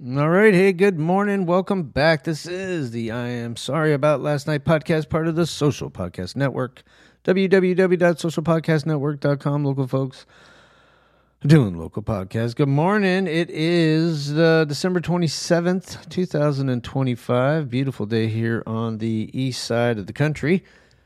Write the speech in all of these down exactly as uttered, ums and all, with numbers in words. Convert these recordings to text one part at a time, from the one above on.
All right. Hey, good morning. Welcome back. This is the I Am Sorry About Last Night podcast, part of the Social Podcast Network, w w w dot social podcast network dot com. Local folks doing local podcasts. Good morning. It is uh, December twenty-seventh, twenty twenty-five. Beautiful day here on the east side of the country.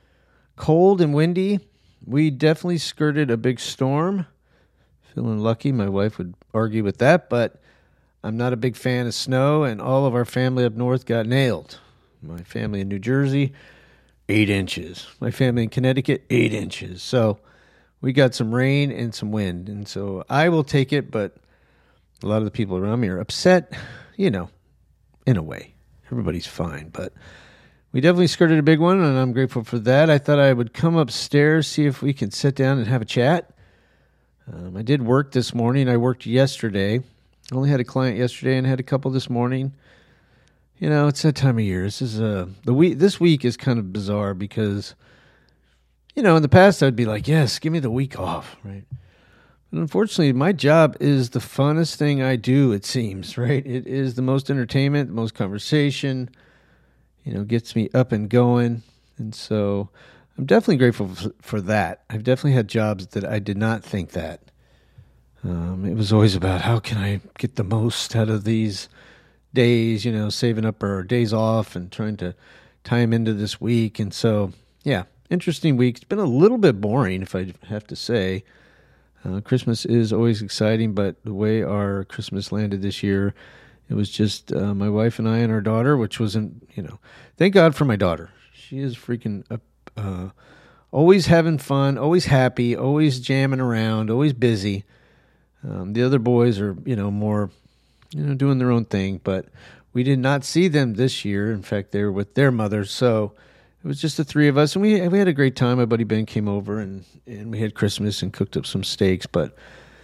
Cold and windy. We definitely skirted a big storm. Feeling lucky. My wife would argue with that, but I'm not a big fan of snow, and all of our family up north got nailed. My family in New Jersey, eight inches. My family in Connecticut, eight inches. So we got some rain and some wind, and so I will take it, but a lot of the people around me are upset, you know, in a way. Everybody's fine, but we definitely skirted a big one, and I'm grateful for that. I thought I would come upstairs, see if we can sit down and have a chat. Um, I did work this morning. I worked yesterday. I only had a client yesterday and had a couple this morning. You know, it's that time of year. This is uh, the week. This week is kind of bizarre because, you know, in the past I'd be like, yes, give me the week off, right? But unfortunately, my job is the funnest thing I do, it seems, right? It is the most entertainment, the most conversation, you know, gets me up and going. And so I'm definitely grateful for that. I've definitely had jobs that I did not think that. Um, it was always about how can I get the most out of these days, you know, saving up our days off and trying to tie them into this week. And so, yeah, interesting week. It's been a little bit boring, if I have to say. Uh, Christmas is always exciting, but the way our Christmas landed this year, it was just uh, my wife and I and our daughter, which wasn't, you know, thank God for my daughter. She is freaking up, uh, always having fun, always happy, always jamming around, always busy. Um, the other boys are, you know, more, you know, doing their own thing, but we did not see them this year. In fact, they were with their mothers, so it was just the three of us, and we we had a great time. My buddy Ben came over, and, and we had Christmas and cooked up some steaks, but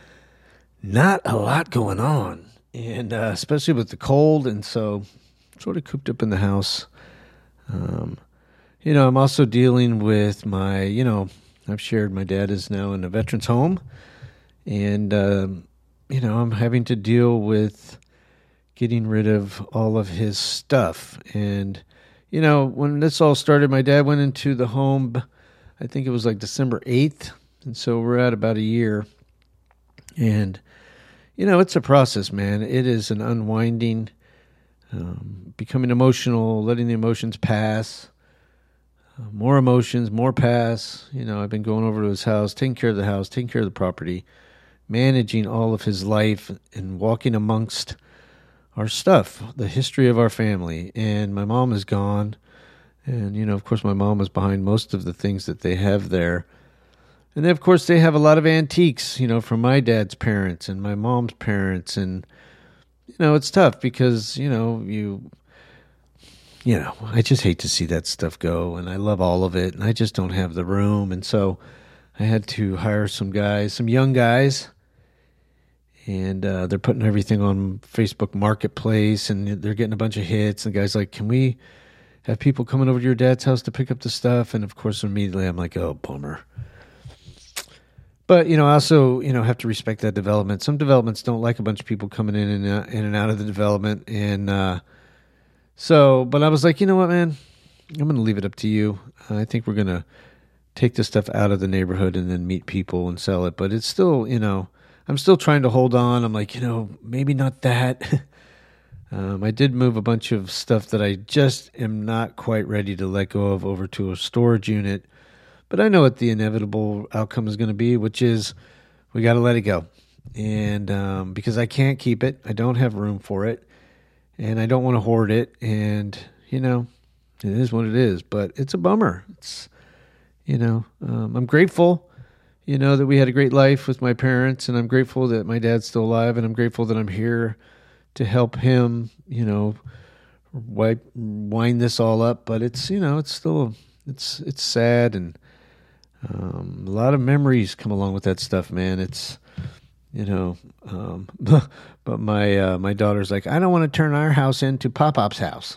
not a lot going on, and uh, especially with the cold, and so sort of cooped up in the house. Um, you know, I'm also dealing with my, you know, I've shared my dad is now in a veteran's home. And, um, you know, I'm having to deal with getting rid of all of his stuff. And, you know, when this all started, my dad went into the home, I think it was like December eighth. And so we're at about a year. And, you know, it's a process, man. It is an unwinding, um, becoming emotional, letting the emotions pass. Uh, more emotions, more pass. You know, I've been going over to his house, taking care of the house, taking care of the property, managing all of his life and walking amongst our stuff, the history of our family. And my mom is gone. And, you know, of course, my mom was behind most of the things that they have there. And then, of course, they have a lot of antiques, you know, from my dad's parents and my mom's parents. And, you know, it's tough because, you know, you, you know, I just hate to see that stuff go. And I love all of it. And I just don't have the room. And so I had to hire some guys, some young guys. And uh, they're putting everything on Facebook Marketplace, and they're getting a bunch of hits. And the guy's like, can we have people coming over to your dad's house to pick up the stuff? And, of course, immediately I'm like, oh, bummer. But, you know, I also, you know, have to respect that development. Some developments don't like a bunch of people coming in and out, in and out of the development. And uh, so, but I was like, you know what, man? I'm going to leave it up to you. I think we're going to take this stuff out of the neighborhood and then meet people and sell it. But it's still, you know, I'm still trying to hold on. I'm like, you know, maybe not that. um, I did move a bunch of stuff that I just am not quite ready to let go of over to a storage unit. But I know what the inevitable outcome is going to be, which is we got to let it go. And um, because I can't keep it, I don't have room for it, and I don't want to hoard it. And, you know, it is what it is. But it's a bummer. It's, you know, um, I'm grateful. You know, that we had a great life with my parents, and I'm grateful that my dad's still alive, and I'm grateful that I'm here to help him, you know, wipe, wind this all up. But it's, you know, it's still, it's, it's sad, and um, a lot of memories come along with that stuff, man. It's, you know, um, but my, uh, my daughter's like, I don't want to turn our house into Pop-Pop's house.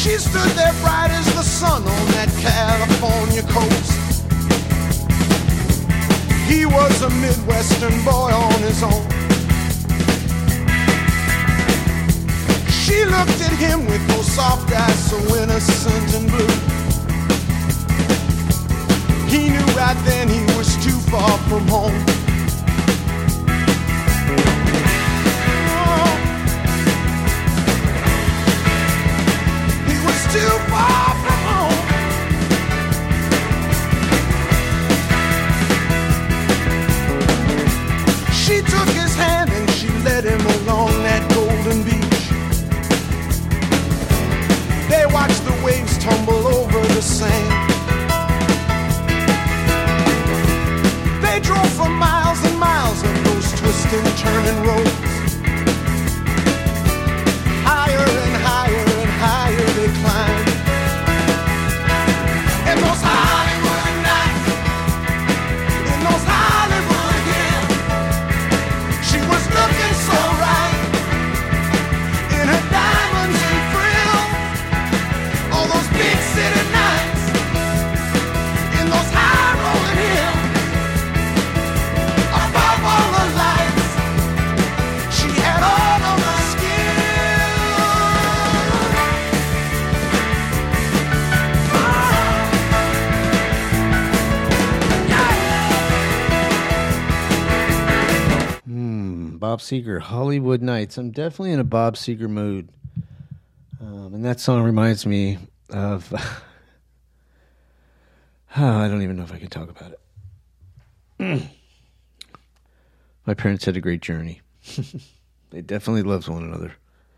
She stood there bright as the sun on that California coast. He was a Midwestern boy on his own. She looked at him with those soft eyes so innocent and blue. He knew right then he was too far from home. Oh, he was too far from home. She took his hand and she led him along that golden beach. They watched the waves tumble over the sand. They drove for miles and miles on those twisting, turning roads. Higher and higher and higher they climbed. In those Hollywood nights, in those Hollywood hills, she was looking so right in her diamonds and frills. All those big city nights, in those high rolling hills. Above all the lights, she had all of the skill. Hmm, Bob Seger, Hollywood Nights. I'm definitely in a Bob Seger mood. Um, and that song reminds me of... oh, I don't even know if I can talk about it. My parents had a great journey. They definitely loved one another.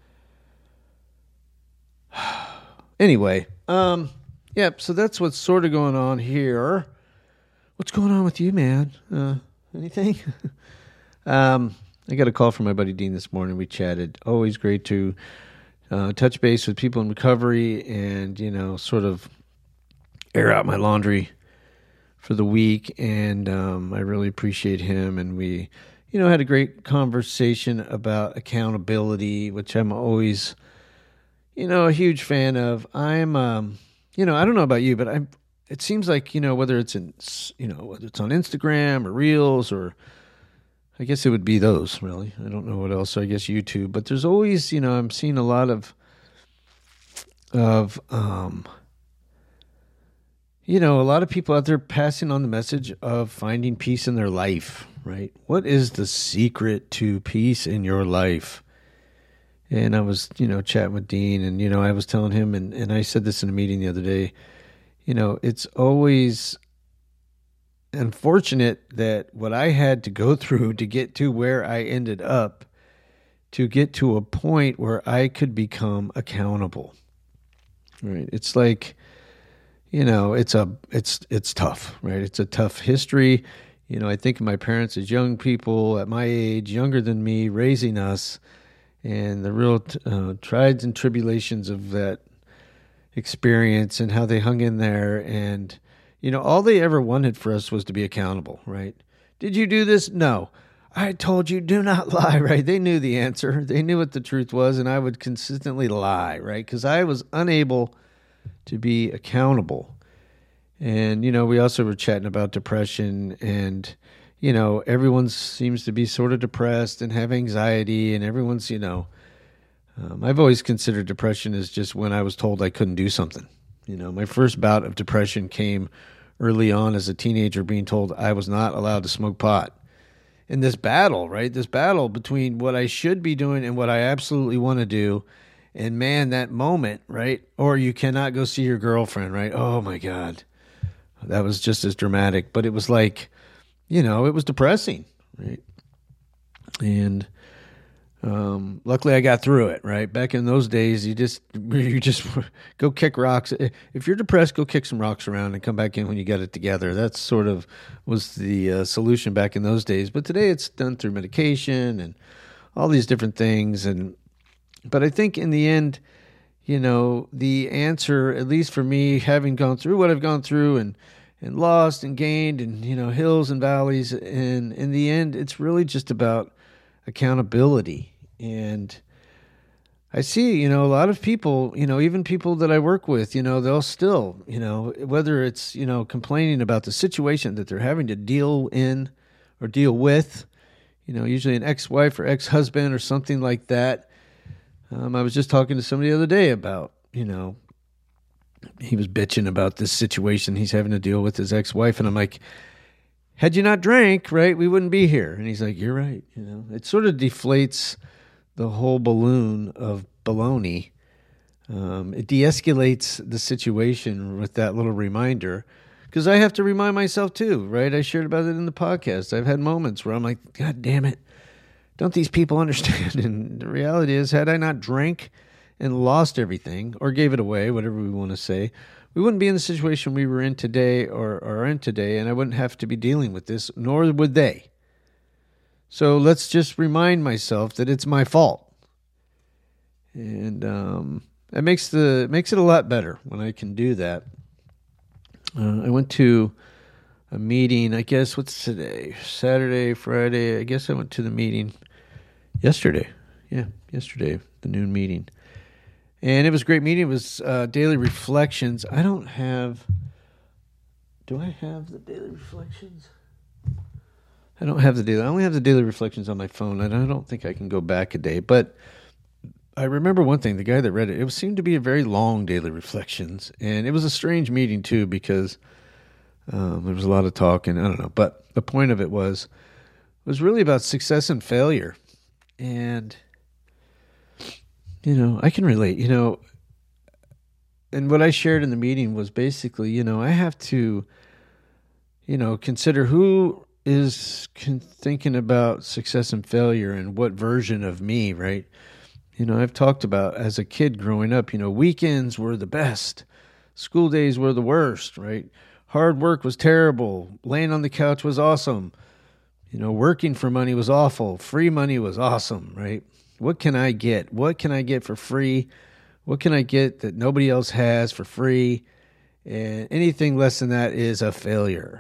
Anyway, um, yep, so that's what's sort of going on here. What's going on with you, man? Uh, anything? um, I got a call from my buddy Dean this morning. We chatted. Always great to uh, touch base with people in recovery and, you know, sort of air out my laundry for the week. And um, I really appreciate him. And we, you know, had a great conversation about accountability, which I'm always, you know, a huge fan of. I'm, um, you know, I don't know about you, but I'm, it seems like, you know, whether it's in, you know, whether it's on Instagram or Reels or I guess it would be those really. I don't know what else. So I guess YouTube, but there's always, you know, I'm seeing a lot of, of, um, you know, a lot of people out there passing on the message of finding peace in their life, right? What is the secret to peace in your life? And I was, you know, chatting with Dean and, you know, I was telling him, and, and I said this in a meeting the other day, you know, it's always unfortunate that what I had to go through to get to where I ended up, to get to a point where I could become accountable, right? It's like, you know, it's a, it's, it's tough, right? It's a tough history. You know, I think of my parents as young people at my age, younger than me, raising us, and the real uh, trials and tribulations of that experience and how they hung in there. And, you know, all they ever wanted for us was to be accountable, right? Did you do this? No. I told you, do not lie, right? They knew the answer. They knew what the truth was, and I would consistently lie, right? Because I was unable to be accountable. And, you know, we also were chatting about depression and, you know, everyone seems to be sort of depressed and have anxiety and everyone's, you know, um, I've always considered depression as just when I was told I couldn't do something. You know, my first bout of depression came early on as a teenager being told I was not allowed to smoke pot. In this battle, right? This battle between what I should be doing and what I absolutely want to do. And man, that moment, right? Or you cannot go see your girlfriend, right? Oh my God. That was just as dramatic, but it was like, you know, it was depressing, right? And um, luckily I got through it, right? Back in those days, you just, you just go kick rocks. If you're depressed, go kick some rocks around and come back in when you got it together. That sort of was the uh, solution back in those days. But today it's done through medication and all these different things. And But I think in the end, you know, the answer, at least for me, having gone through what I've gone through and, and lost and gained and, you know, hills and valleys, and in the end, it's really just about accountability. And I see, you know, a lot of people, you know, even people that I work with, you know, they'll still, you know, whether it's, you know, complaining about the situation that they're having to deal in or deal with, you know, usually an ex-wife or ex-husband or something like that. Um, I was just talking to somebody the other day about, you know, he was bitching about this situation he's having to deal with his ex-wife. And I'm like, had you not drank, right, we wouldn't be here. And he's like, you're right. You know, it sort of deflates the whole balloon of baloney. Um, it de-escalates the situation with that little reminder, because I have to remind myself too, right? I shared about it in the podcast. I've had moments where I'm like, God damn it, don't these people understand? And the reality is, had I not drank and lost everything or gave it away, whatever we want to say, we wouldn't be in the situation we were in today or are in today, and I wouldn't have to be dealing with this, nor would they. So let's just remind myself that it's my fault. And um, it makes the makes it a lot better when I can do that. Uh, I went to a meeting, I guess, what's today? Saturday, Friday. I guess I went to the meeting yesterday. Yeah, yesterday, the noon meeting. And it was a great meeting. It was uh, Daily Reflections. I don't have... Do I have the Daily Reflections? I don't have the daily. I only have the Daily Reflections on my phone, and I don't think I can go back a day. But I remember one thing, the guy that read it, it seemed to be a very long Daily Reflections. And it was a strange meeting, too, because um, there was a lot of talk, and I don't know. But the point of it was, it was really about success and failure. And, you know, I can relate, you know. And what I shared in the meeting was basically, you know, I have to, you know, consider who is con- thinking about success and failure and what version of me, right? You know, I've talked about as a kid growing up, you know, weekends were the best. School days were the worst, right? Hard work was terrible. Laying on the couch was awesome. You know, working for money was awful. Free money was awesome, right? What can I get? What can I get for free? What can I get that nobody else has for free? And anything less than that is a failure.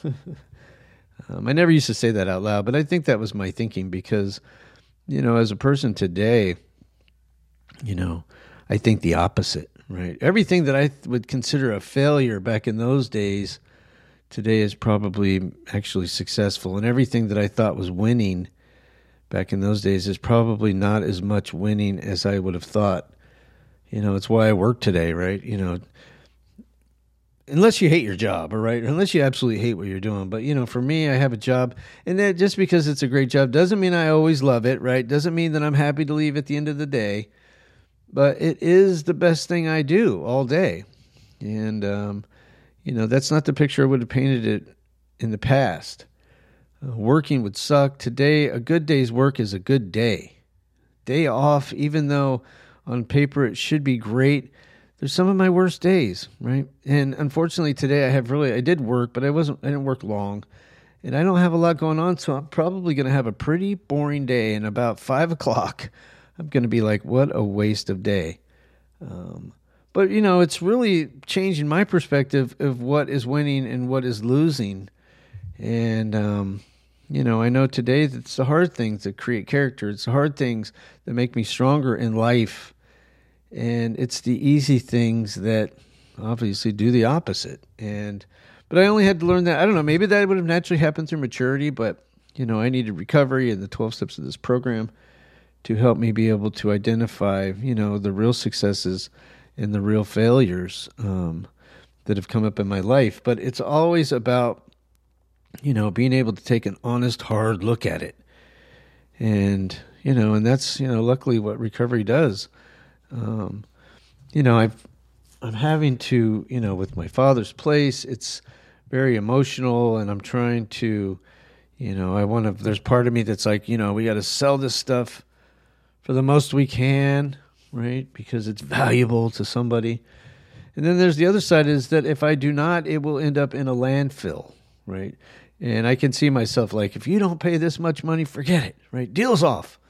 Um, I never used to say that out loud, but I think that was my thinking because, you know, as a person today, you know, I think the opposite, right? Everything that I th- would consider a failure back in those days, today is probably actually successful. And everything that I thought was winning back in those days is probably not as much winning as I would have thought. You know, it's why I work today, right? You know, unless you hate your job, all right? Or unless you absolutely hate what you're doing. But, you know, for me, I have a job. And that just because it's a great job doesn't mean I always love it, right? Doesn't mean that I'm happy to leave at the end of the day. But it is the best thing I do all day. And, um, you know, that's not the picture I would have painted it in the past. Uh, working would suck. Today, a good day's work is a good day. Day off, even though on paper it should be great, there's some of my worst days, right? And unfortunately today I have really, I did work, but I wasn't, I didn't work long. And I don't have a lot going on, so I'm probably going to have a pretty boring day. And about five o'clock, I'm going to be like, what a waste of day. Um, but, you know, it's really changing my perspective of what is winning and what is losing. And, um, you know, I know today that it's the hard things that create character. It's the hard things that make me stronger in life. And it's the easy things that obviously do the opposite. And but I only had to learn that. I don't know, maybe that would have naturally happened through maturity, but, you know, I needed recovery and the twelve steps of this program to help me be able to identify, you know, the real successes and the real failures um, that have come up in my life. But it's always about, you know, being able to take an honest, hard look at it. And, you know, and that's, you know, luckily what recovery does. Um, you know, I've, I'm having to, you know, with my father's place, it's very emotional and I'm trying to, you know, I want to, there's part of me that's like, you know, we got to sell this stuff for the most we can, right? Because it's valuable to somebody. And then there's the other side is that if I do not, it will end up in a landfill, right? And I can see myself like, if you don't pay this much money, forget it, right? Deal's off.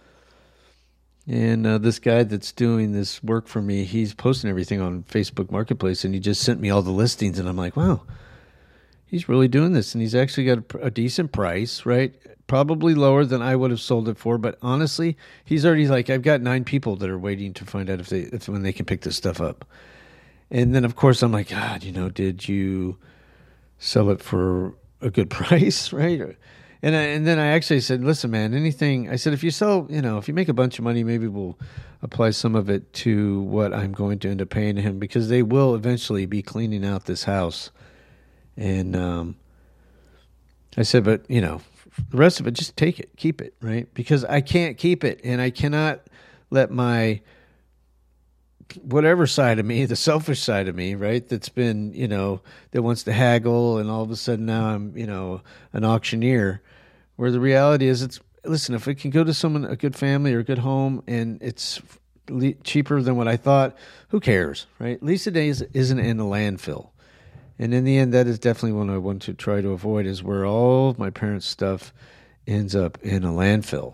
And uh, this guy that's doing this work for me, he's posting everything on Facebook Marketplace, and he just sent me all the listings, and I'm like, wow, he's really doing this, and he's actually got a, a decent price, right? Probably lower than I would have sold it for, but honestly, he's already like, I've got nine people that are waiting to find out if they, if when they can pick this stuff up. And then, of course, I'm like, God, you know, did you sell it for a good price, right? And I, and then I actually said, listen, man, anything. I said, if you sell, you know, if you make a bunch of money, maybe we'll apply some of it to what I'm going to end up paying him, because they will eventually be cleaning out this house. And um, I said, but, you know, the rest of it, just take it, keep it, right? Because I can't keep it, and I cannot let my whatever side of me, the selfish side of me, right, that's been, you know, that wants to haggle, and all of a sudden now I'm, you know, an auctioneer, where the reality is, it's, listen, if it can go to someone, a good family or a good home, and it's le- cheaper than what I thought, who cares, right? At least it is, isn't in a landfill. And in the end, that is definitely what I want to try to avoid, is where all of my parents' stuff ends up in a landfill.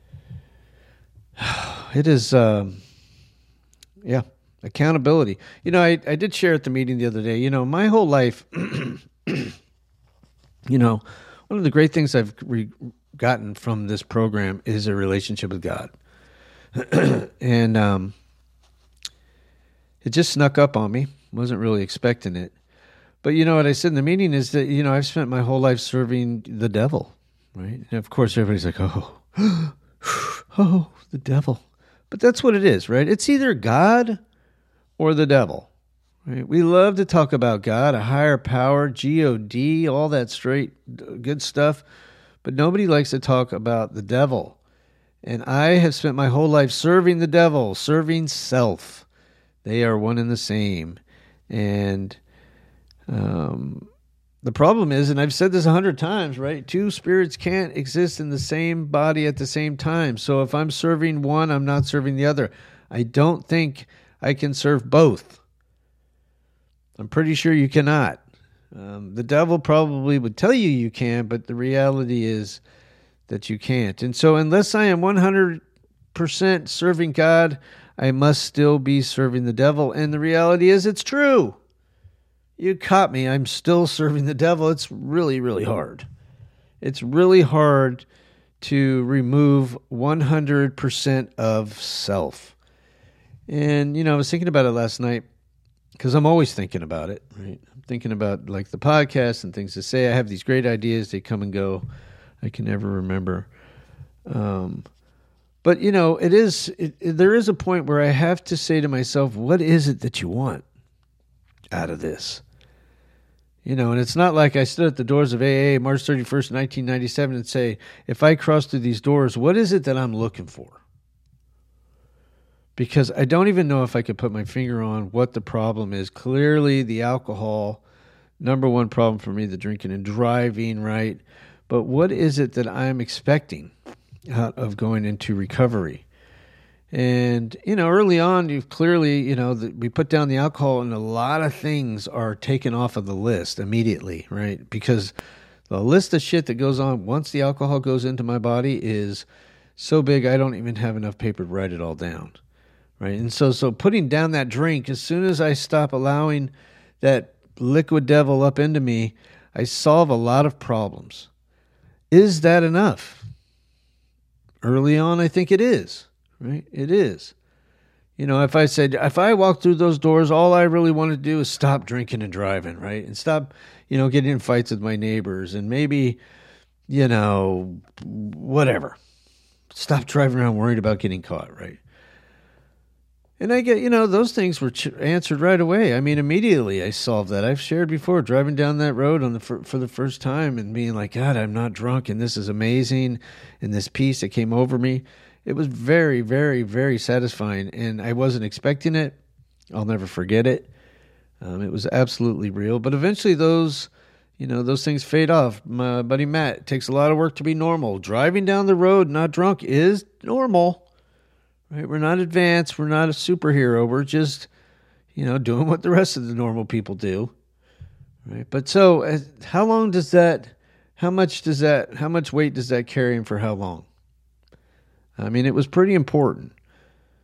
It is... Um, Yeah, accountability. You know, I, I did share at the meeting the other day, you know, my whole life, you know, one of the great things I've re- gotten from this program is a relationship with God. and um, it just snuck up on me. Wasn't really expecting it. But you know what I said in the meeting is that, you know, I've spent my whole life serving the devil, right? And of course, everybody's like, oh, oh, the devil. But that's what it is, right? It's either God or the devil, right? We love to talk about God, a higher power, G O D, all that straight good stuff. But nobody likes to talk about the devil. And I have spent my whole life serving the devil, serving self. They are one and the same. And um, the problem is, and I've said this a hundred times, right? Two spirits can't exist in the same body at the same time. So if I'm serving one, I'm not serving the other. I don't think I can serve both. I'm pretty sure you cannot. Um, the devil probably would tell you you can, but the reality is that you can't. And so unless I am one hundred percent serving God, I must still be serving the devil. And the reality is, it's true. You caught me. I'm still serving the devil. It's really, really hard. It's really hard to remove one hundred percent of self. And, you know, I was thinking about it last night, because I'm always thinking about it, right? I'm thinking about, like, the podcast and things to say. I have these great ideas. They come and go. I can never remember. Um, but, you know, it is, it, it, there is a point where I have to say to myself, what is it that you want out of this? You know, and it's not like I stood at the doors of A A March thirty-first, nineteen ninety-seven and say, if I cross through these doors, what is it that I'm looking for? Because I don't even know if I could put my finger on what the problem is. Clearly, the alcohol, number one problem for me, the drinking and driving, right? But what is it that I'm expecting out of going into recovery? And, you know, early on, you've clearly, you know, the, we put down the alcohol and a lot of things are taken off of the list immediately, right? Because the list of shit that goes on once the alcohol goes into my body is so big I don't even have enough paper to write it all down, right? And so, so putting down that drink, as soon as I stop allowing that liquid devil up into me, I solve a lot of problems. Is that enough? Early on, I think it is. Right? It is. You know, if I said, if I walk through those doors, all I really want to do is stop drinking and driving, right? And stop, you know, getting in fights with my neighbors and maybe, you know, whatever. Stop driving around worried about getting caught, right? And I get, you know, those things were ch- answered right away. I mean, immediately I solved that. I've shared before, driving down that road on the for, for the first time and being like, God, I'm not drunk and this is amazing. And this peace that came over me. It was very, very, very satisfying, and I wasn't expecting it. I'll never forget it. Um, it was absolutely real. But eventually those, you know, those things fade off. My buddy Matt, it takes a lot of work to be normal. Driving down the road not drunk is normal, right? We're not advanced. We're not a superhero. We're just, you know, doing what the rest of the normal people do, right? But so uh, how long does that, how much does that, how much weight does that carry and for how long? I mean, it was pretty important.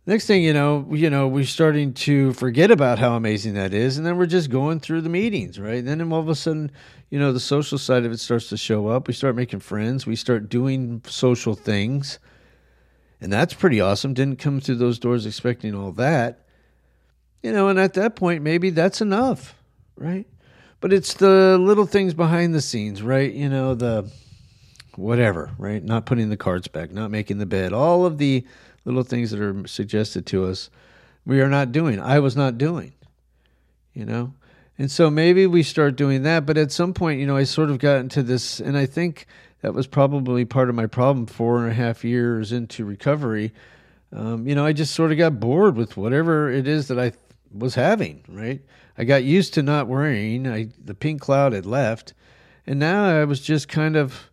Next thing you know, you know, we're starting to forget about how amazing that is, and then we're just going through the meetings, right? And then all of a sudden, you know, the social side of it starts to show up. We start making friends. We start doing social things, and that's pretty awesome. Didn't come through those doors expecting all that, you know, and at that point, maybe that's enough, right? But it's the little things behind the scenes, right? You know, the whatever, right? Not putting the cards back, not making the bed, all of the little things that are suggested to us, we are not doing. I was not doing, you know? And so maybe we start doing that, but at some point, you know, I sort of got into this, and I think that was probably part of my problem four and a half years into recovery. Um, you know, I just sort of got bored with whatever it is that I was having, right? I got used to not worrying. I, the pink cloud had left, and now I was just kind of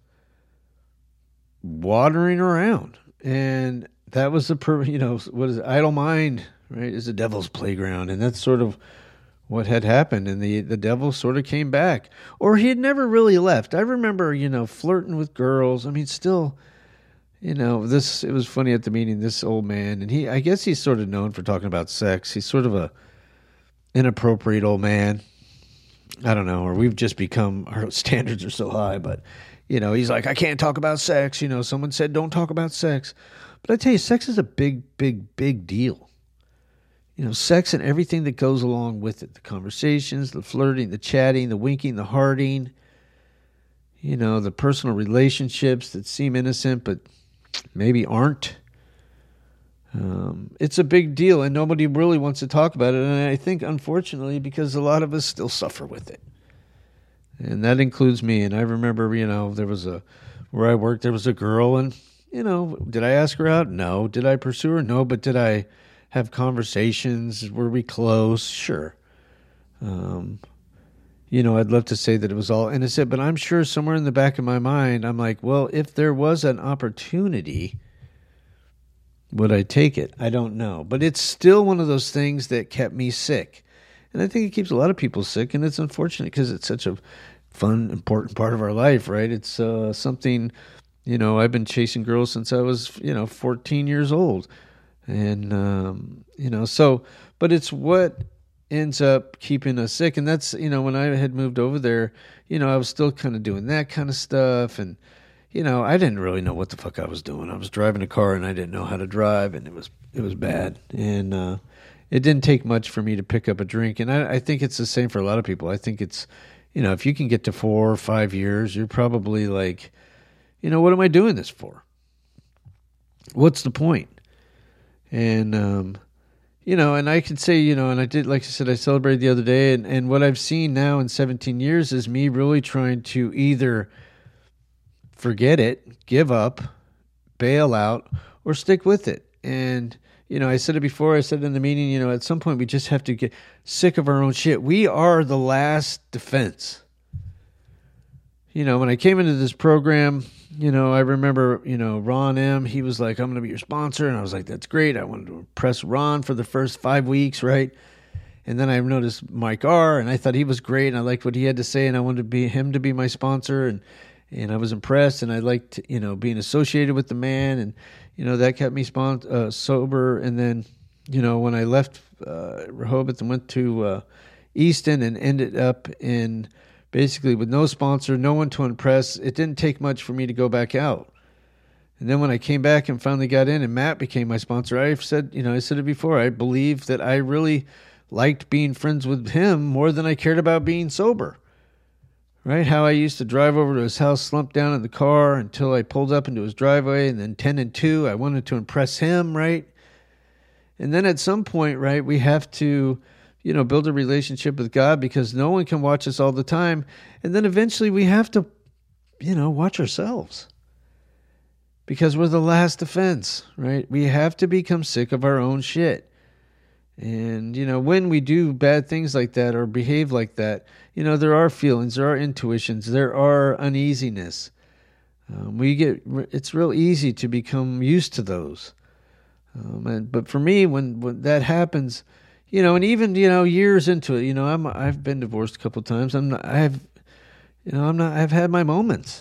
watering around. And that was the, per, you know, what is it? Idle mind, right, is the devil's playground. And that's sort of what had happened. And the, the devil sort of came back. Or he had never really left. I remember, you know, flirting with girls. I mean, still, you know, this, it was funny at the meeting, this old man, and he, I guess he's sort of known for talking about sex. He's sort of a inappropriate old man. I don't know, or we've just become, our standards are so high, but, you know, he's like, I can't talk about sex. You know, someone said, don't talk about sex. But I tell you, sex is a big, big, big deal. You know, sex and everything that goes along with it. The conversations, the flirting, the chatting, the winking, the hearting. You know, the personal relationships that seem innocent but maybe aren't. Um, it's a big deal, and nobody really wants to talk about it. And I think, unfortunately, because a lot of us still suffer with it. And that includes me. And I remember, you know, there was a, where I worked, there was a girl, and you know, did I ask her out? No. Did I pursue her? No. But did I have conversations? Were we close? Sure. Um, you know, I'd love to say that it was all innocent, but I'm sure somewhere in the back of my mind, I'm like, well, if there was an opportunity, would I take it? I don't know. But it's still one of those things that kept me sick. And I think it keeps a lot of people sick, and it's unfortunate because it's such a fun, important part of our life, right? It's uh, something... You know, I've been chasing girls since I was, you know, fourteen years old. And, um, you know, so, but it's what ends up keeping us sick. And that's, you know, when I had moved over there, you know, I was still kind of doing that kind of stuff. And, you know, I didn't really know what the fuck I was doing. I was driving a car and I didn't know how to drive, and it was, it was bad. And uh, it didn't take much for me to pick up a drink. And I, I think it's the same for a lot of people. I think it's, you know, if you can get to four or five years, you're probably like, you know, what am I doing this for? What's the point? And, um, you know, and I could say, you know, and I did, like I said, I celebrated the other day, and, and what I've seen now in seventeen years is me really trying to either forget it, give up, bail out, or stick with it. And, you know, I said it before, I said it in the meeting, you know, at some point we just have to get sick of our own shit. We are the last defense. You know, when I came into this program, you know, I remember, you know, Ron M., he was like, I'm going to be your sponsor. And I was like, that's great. I wanted to impress Ron for the first five weeks, right? And then I noticed Mike R., and I thought he was great, and I liked what he had to say, and I wanted to be him to be my sponsor, and and I was impressed, and I liked, you know, being associated with the man, and, you know, that kept me spon- uh, sober. And then, you know, when I left uh, Rehoboth and went to uh, Easton and ended up in... basically with no sponsor, no one to impress, it didn't take much for me to go back out. And then when I came back and finally got in and Matt became my sponsor, I said, you know, I said it before, I believe that I really liked being friends with him more than I cared about being sober. Right? How I used to drive over to his house, slump down in the car until I pulled up into his driveway, and then ten and two, I wanted to impress him, right? And then at some point, right, we have to... you know, build a relationship with God, because no one can watch us all the time. And then eventually we have to, you know, watch ourselves, because we're the last defense, right? We have to become sick of our own shit. And, you know, when we do bad things like that or behave like that, you know, there are feelings, there are intuitions, there are uneasiness. Um, we get, it's real easy to become used to those. Um, and, but for me, when, when that happens, you know, and even, you know, years into it, you know, I'm, I've been divorced a couple of times. I'm not, I've, you know, I'm not, I've had my moments,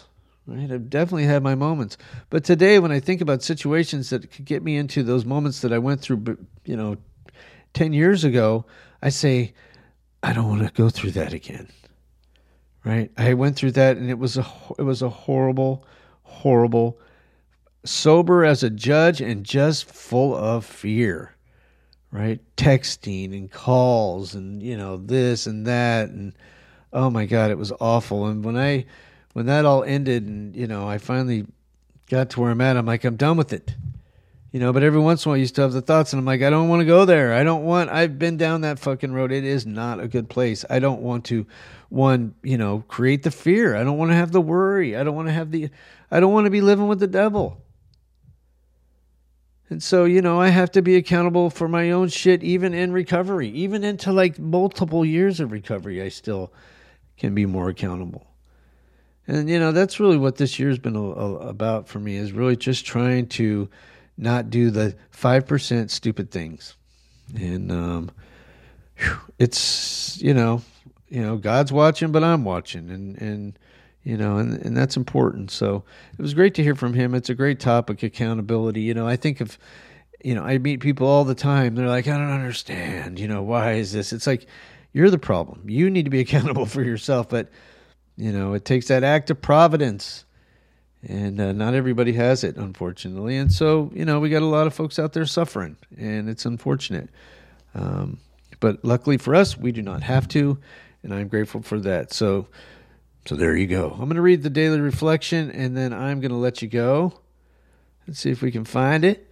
right? I've definitely had my moments. But today, when I think about situations that could get me into those moments that I went through, you know, ten years ago, I say, I don't want to go through that again, right? I went through that, and it was a, it was a horrible, horrible, sober as a judge and just full of fear, right? Texting and calls and, you know, this and that. And oh my God, it was awful. And when I, when that all ended and, you know, I finally got to where I'm at, I'm like, I'm done with it, you know, but every once in a while I used to have the thoughts and I'm like, I don't want to go there. I don't want, I've been down that fucking road. It is not a good place. I don't want to, one, you know, create the fear. I don't want to have the worry. I don't want to have the, I don't want to be living with the devil. And so, you know, I have to be accountable for my own shit, even in recovery, even into like multiple years of recovery, I still can be more accountable. And, you know, that's really what this year's been a, a, about for me, is really just trying to not do the five percent stupid things. And um, whew, it's, you know, you know, God's watching, but I'm watching. And, and you know, and, and that's important. So it was great to hear from him. It's a great topic, accountability. You know, I think of, you know, I meet people all the time. They're like, I don't understand. You know, why is this? It's like, you're the problem. You need to be accountable for yourself. But, you know, it takes that act of providence. And uh, not everybody has it, unfortunately. And so, you know, we got a lot of folks out there suffering. And it's unfortunate. Um, but luckily for us, we do not have to. And I'm grateful for that. So, So there you go. I'm going to read the daily reflection, and then I'm going to let you go. Let's see if we can find it.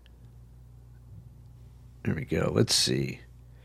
There we go. Let's see.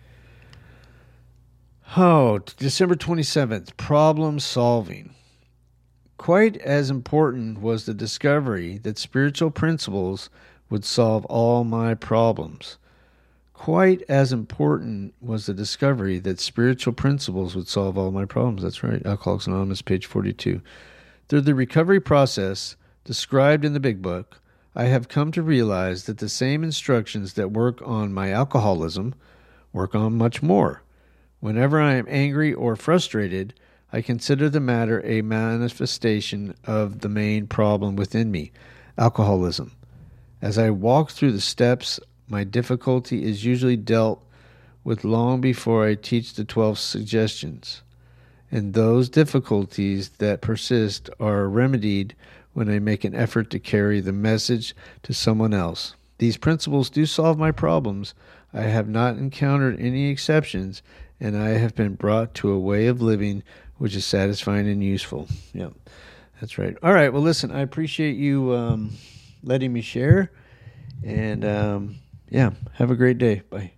Oh, December twenty-seventh, problem solving. Quite as important was the discovery that spiritual principles would solve all my problems. Quite as important was the discovery that spiritual principles would solve all my problems. That's right, Alcoholics Anonymous, page forty-two. Through the recovery process described in the Big Book, I have come to realize that the same instructions that work on my alcoholism work on much more. Whenever I am angry or frustrated, I consider the matter a manifestation of the main problem within me, alcoholism. As I walk through the steps, my difficulty is usually dealt with long before I teach the twelve suggestions, and those difficulties that persist are remedied when I make an effort to carry the message to someone else. These principles do solve my problems. I have not encountered any exceptions, and I have been brought to a way of living which is satisfying and useful. Yeah, that's right. All right, well, listen, I appreciate you um, letting me share, and um, yeah, have a great day. Bye.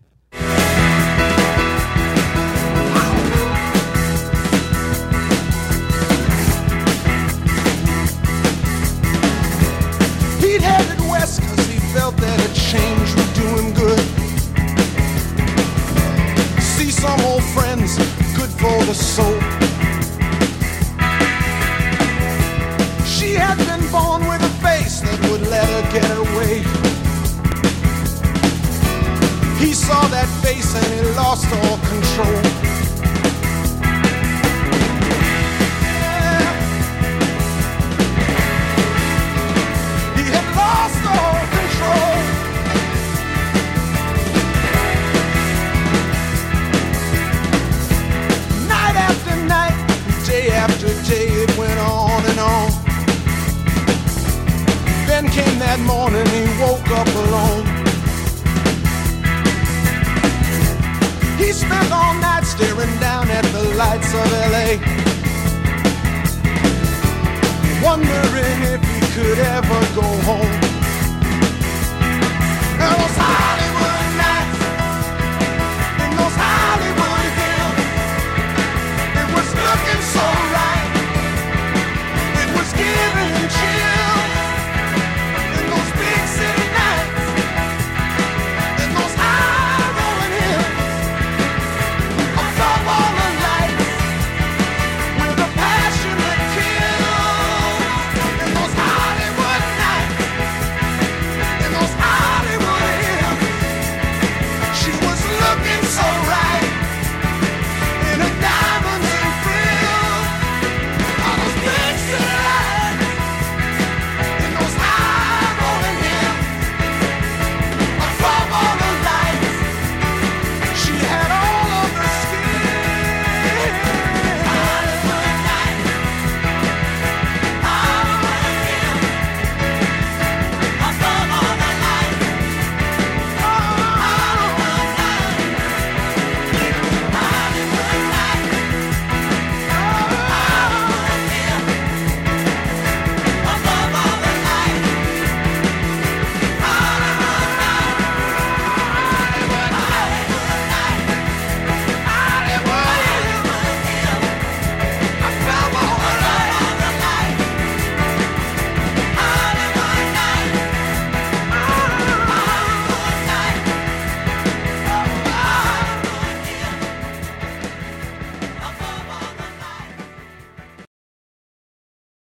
He'd headed west because he felt that a change would do him good. See some old friends, good for the soul. She had been born with a face that would let her get away. He saw that face and he lost all control. Yeah. He had lost all control. Night after night, day after day, it went on and on. Then came that morning, he woke up alone. He spent all night staring down at the lights of L A, wondering if he could ever go home. It was hard.